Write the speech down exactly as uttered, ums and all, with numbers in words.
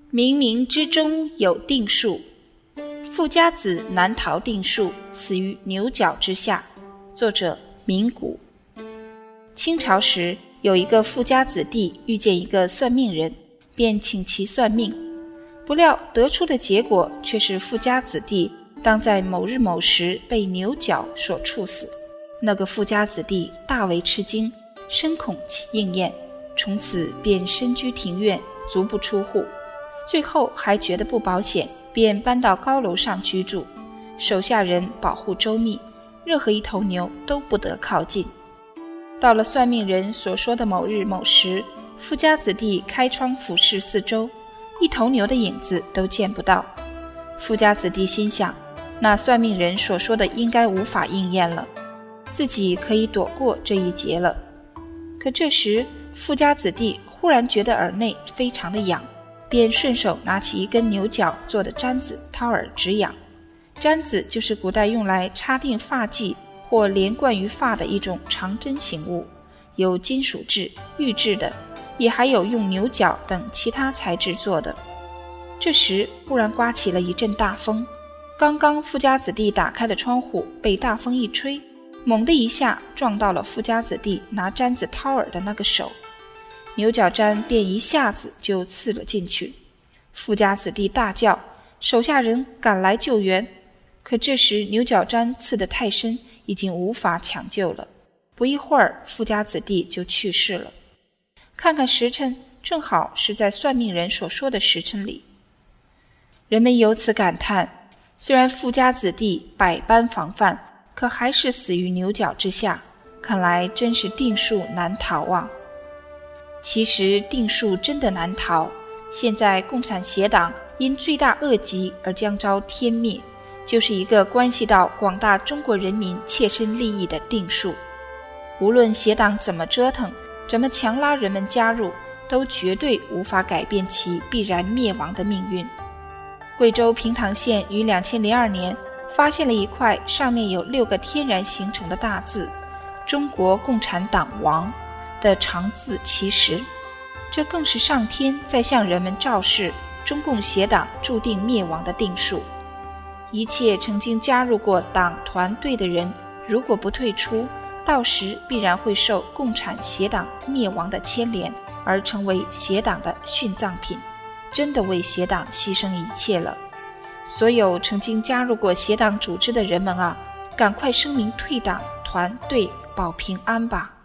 冥冥之中有定数，富家子难逃定数，死于牛角之下。作者明谷。清朝时，有一个富家子弟遇见一个算命人，便请其算命，不料得出的结果却是富家子弟当在某日某时被牛角所处死。那个富家子弟大为吃惊，深恐其应验，从此便深居庭院，足不出户。最后还觉得不保险，便搬到高楼上居住，手下人保护周密，任何一头牛都不得靠近。到了算命人所说的某日某时，富家子弟开窗俯视四周，一头牛的影子都见不到。富家子弟心想，那算命人所说的应该无法应验了，自己可以躲过这一劫了。可这时富家子弟忽然觉得耳内非常的痒，便顺手拿起一根牛角做的簪子掏耳止痒。簪子就是古代用来插定发髻或连贯于发的一种长针形物，有金属制、玉制的，也还有用牛角等其他材质做的。这时忽然刮起了一阵大风，刚刚富家子弟打开的窗户被大风一吹，猛地一下撞到了富家子弟拿簪子掏耳的那个手，牛角簪便一下子就刺了进去。富家子弟大叫，手下人赶来救援，可这时牛角簪刺得太深，已经无法抢救了。不一会儿，富家子弟就去世了。看看时辰，正好是在算命人所说的时辰里。人们由此感叹，虽然富家子弟百般防范，可还是死于牛角之下，看来真是定数难逃啊。其实定数真的难逃，现在共产协党因罪大恶极而将遭天灭，就是一个关系到广大中国人民切身利益的定数。无论协党怎么折腾，怎么强拉人们加入，都绝对无法改变其必然灭亡的命运。贵州平塘县于两千零二年发现了一块上面有六个天然形成的大字“中国共产党亡”的长字奇石，这更是上天在向人们昭示中共协党注定灭亡的定数。一切曾经加入过党团队的人，如果不退出，到时必然会受共产协党灭亡的牵连，而成为协党的殉葬品，真的为协党牺牲一切了。所有曾经加入过协党组织的人们啊，赶快声明退党团队，保平安吧。